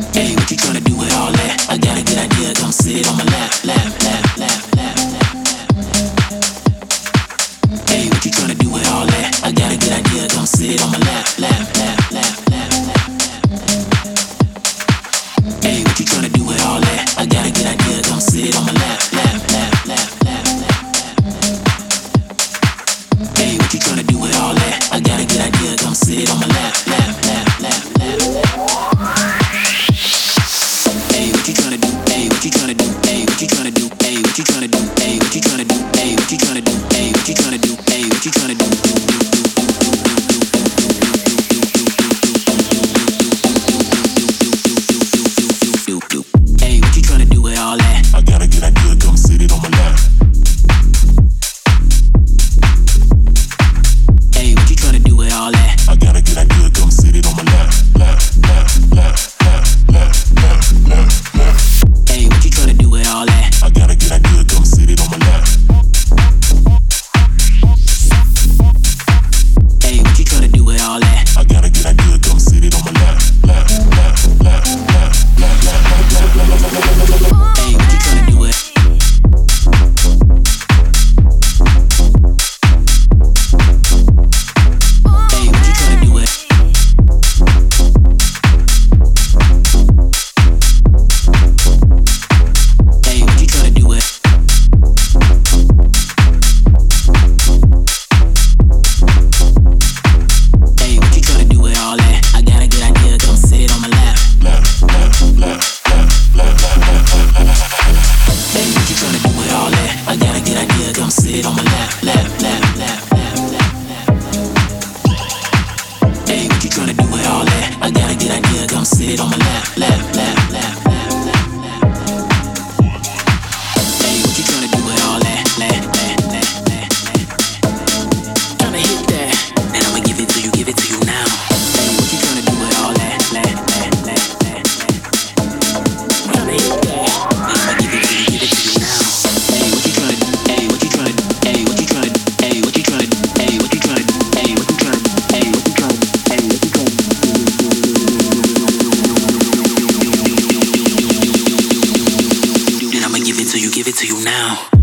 Hey, what you tryna do with all that? I got a good idea, come sit on my lap, lap, lap, lap, lap, lap. Hey, what you tryna do with all that? I got a good idea, come sit on my lap, lap, lap, lap, lap, lap. Hey, what you tryna do with all that? I got a good idea, come sit on my lap, lap, lap, lap, lap, lap. Hey, what you tryna do with all that? I got a good idea, come sit on my lap, lap, lap, lap, lap. Hey, what you tryna do? Hey, what you tryna do? Hey, what you tryna do? Hey, what you tryna do? Hey, what you tryna do? Hey, what you tryna do? Hey, what you tryna do? Hey, what you tryna do? Hey, what you tryna do with all that? I got a good idea, come sit it on my lap. Hey, what you tryna do with all that? I got a good idea, come sit it on my lap, lap, lap, lap, lap, lap, lap, lap, lap. Hey, what you tryna do with all that? I got a good idea, come sit it on my lap. Hey, what you tryna do with all that? I got a good idea, come sit it on my lap, lap, lap, lap, lap, lap, lap, lap, lap, lap, lap, lap, lap. Hey, what you tryna do with? Hey, what you tryna do with? Hey, what you tryna do with? Hey, what you tryna do with all that? I got a good idea, come sit it on my lap. Lap, lap, lap, lap, lap, lap, lap, lap. Hey, what you tryna do with all that? I got a good idea, come sit it on my lap, lap, lap, lap, lap, lap, lap. Hey, what you tryna do with all that? I got a good idea, come sit it on my lap, lap, lap, lap, lap, lap, lap. Hey, what you tryna do with all that? Lap, lap, lap, lap, lap. Tryna hit that, and I'ma give it to you now. Hey, what you tryna do with all that? Lap, lap, lap, lap, lap. Tryna hit that, and I'ma give it to you now. Hey, what you tryna do? Hey, what you tryna do? Hey, what you tryna do? Hey, what you tryna do? Hey, what you tryna do? Hey, what you tryna do? Hey, what you tryna do? Hey, what you tryna do? And I'ma give it to you now.